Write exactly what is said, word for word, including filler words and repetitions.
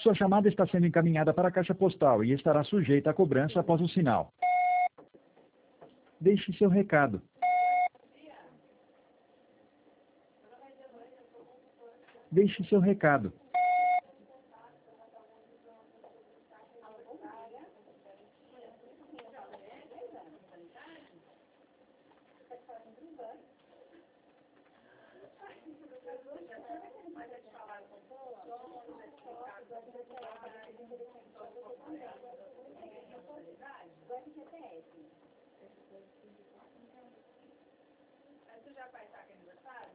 Sua chamada está sendo encaminhada para a caixa postal e estará sujeita a cobrança após o sinal. Deixe seu recado. Deixe seu recado. Você já vai estar aqui aniversário?